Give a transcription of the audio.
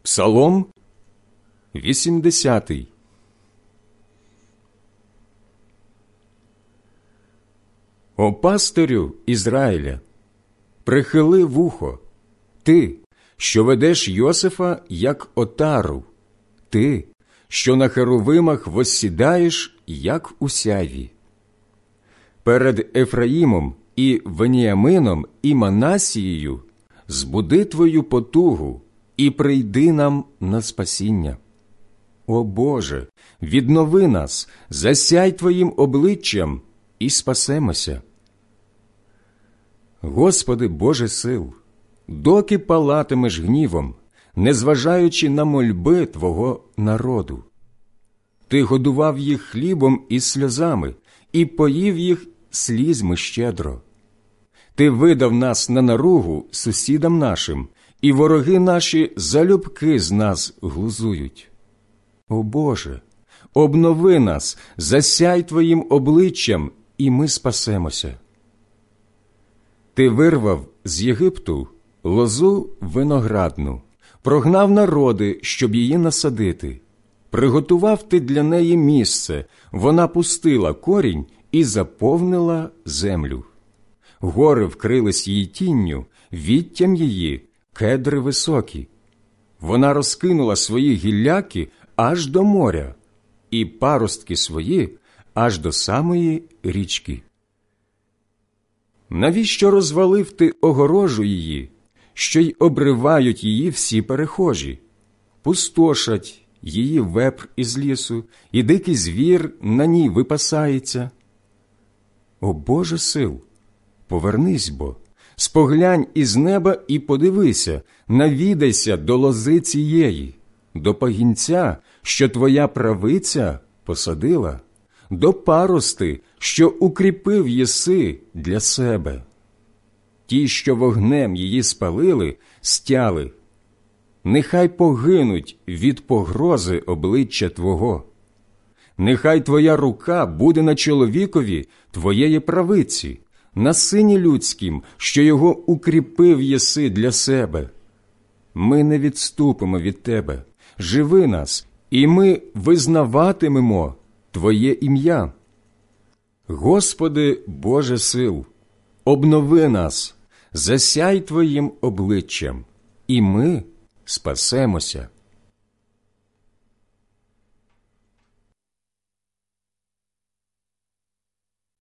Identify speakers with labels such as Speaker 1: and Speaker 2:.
Speaker 1: Псалом 80. О пастирю Ізраїля, прихили вухо, ти, що ведеш Йосифа, як отару, ти, що на херовимах воссідаєш, як у сяйві. Перед Ефраїмом і Веніамином і Манасією збуди твою потугу і прийди нам на спасіння. О Боже, віднови нас, засяй твоїм обличчям і спасемося. Господи Боже сил, доки палатимеш гнівом, незважаючи на мольби Твого народу? Ти годував їх хлібом і сльозами, і поїв їх слізьми щедро. Ти видав нас на наругу сусідам нашим, і вороги наші залюбки з нас глузують. О Боже, обнови нас, засяй Твоїм обличчям, і ми спасемося. Ти вирвав з Єгипту лозу виноградну, прогнав народи, щоб її насадити. Приготував ти для неї місце, вона пустила корінь і заповнила землю. Гори вкрились її тінню, віттям її кедри високі. Вона розкинула свої гілляки аж до моря, і паростки свої аж до самої річки. Навіщо розвалив ти огорожу її, що й обривають її всі перехожі? Пустошать її вепр із лісу, і дикий звір на ній випасається. О Боже сил, повернись бо, споглянь із неба і подивися, навідайся до лози цієї, до пагінця, що твоя правиця посадила, до парости, що укріпив єси для себе. Ті, що вогнем її спалили, стяли. Нехай погинуть від погрози обличчя Твого. Нехай Твоя рука буде на чоловікові Твоєї правиці, на сині людськім, що його укріпив єси для себе. Ми не відступимо від Тебе, живи нас, і ми визнаватимемо Твоє ім'я. Господи Боже сил, обнови нас, засяй Твоїм обличчям, і ми спасемося.